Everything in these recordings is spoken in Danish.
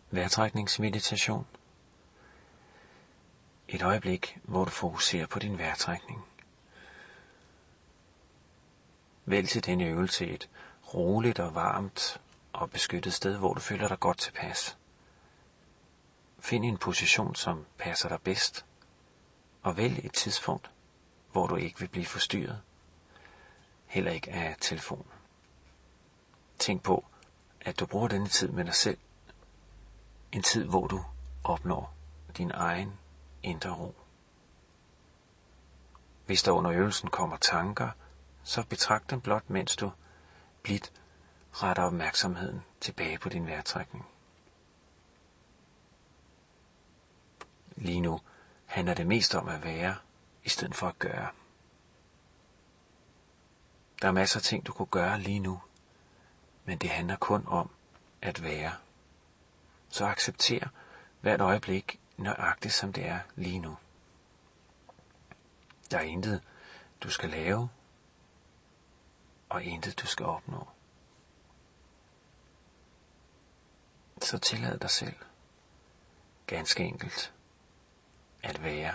Vejrtrækningsmeditation. Et øjeblik, hvor du fokuserer på din vejrtrækning. Vælg til denne øvelse et roligt og varmt og beskyttet sted, hvor du føler dig godt tilpas. Find en position, som passer dig bedst, og vælg et tidspunkt, hvor du ikke vil blive forstyrret, heller ikke af telefonen. Tænk på, at du bruger denne tid med dig selv, en tid, hvor du opnår din egen indre ro. Hvis der under øvelsen kommer tanker, så betragt dem blot, mens du blidt retter opmærksomheden tilbage på din vejrtrækning. Lige nu handler det mest om at være, i stedet for at gøre. Der er masser af ting, du kunne gøre lige nu, men det handler kun om at være. Så accepter hvert øjeblik nøjagtigt, som det er lige nu. Der er intet, du skal lave, og intet, du skal opnå. Så tillad dig selv, ganske enkelt, at være,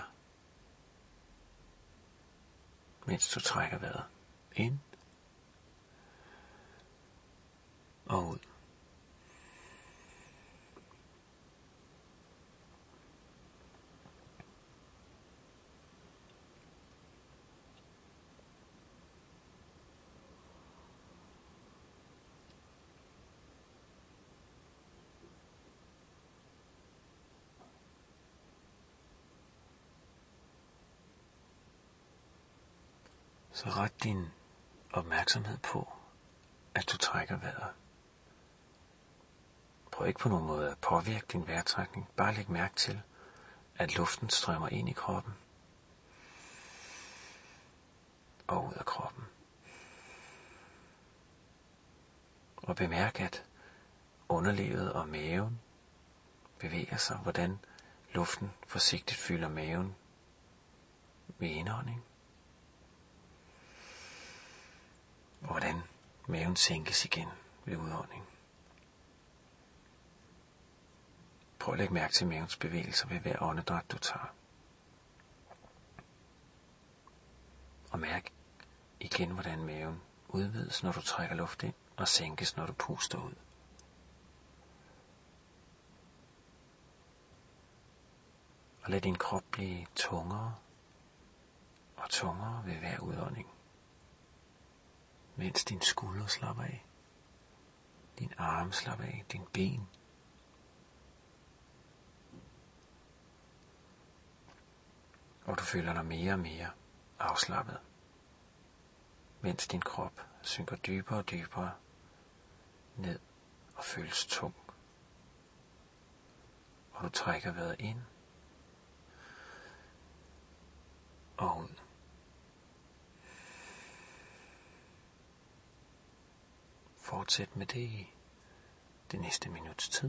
mens du trækker vejret ind og ud. Så ret din opmærksomhed på, at du trækker vejret. Prøv ikke på nogen måde at påvirke din vejrtrækning. Bare læg mærke til, at luften strømmer ind i kroppen og ud af kroppen. Og bemærk, at underlivet og maven bevæger sig, hvordan luften forsigtigt fylder maven ved indånding, og hvordan maven sænkes igen ved udånding. Prøv at lægge mærke til mavens bevægelser ved hver åndedræt, du tager. Og mærk igen, hvordan maven udvides, når du trækker luft ind, og sænkes, når du puster ud. Og lad din krop blive tungere og tungere ved hver udånding, mens din skulder slapper af, din arme slapper af, din ben. Og du føler dig mere og mere afslappet, mens din krop synker dybere og dybere ned og føles tung. Og du trækker vejret ind og ud. Fortsæt med det i det næste minuts tid.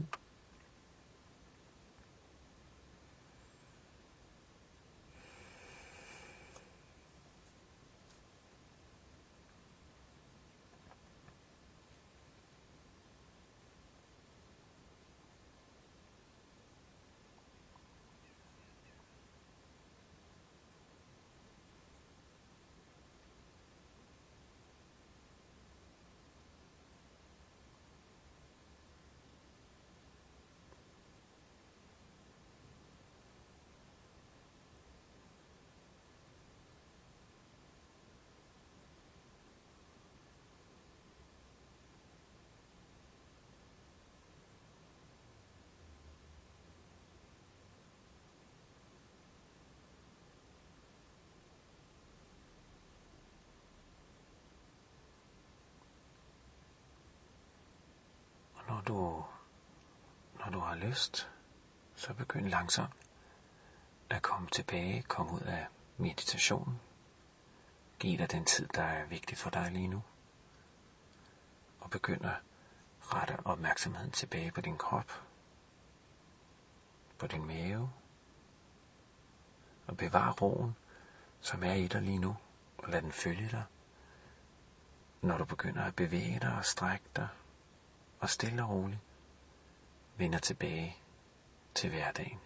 Når du har lyst, så begynd langsomt at komme tilbage, komme ud af meditationen. Giv dig den tid, der er vigtig for dig lige nu. Og begynd at rette opmærksomheden tilbage på din krop, på din mave. Og bevar roen, som er i dig lige nu, og lad den følge dig. Når du begynder at bevæge dig og strække dig, og stille og roligt vender tilbage til hverdagen.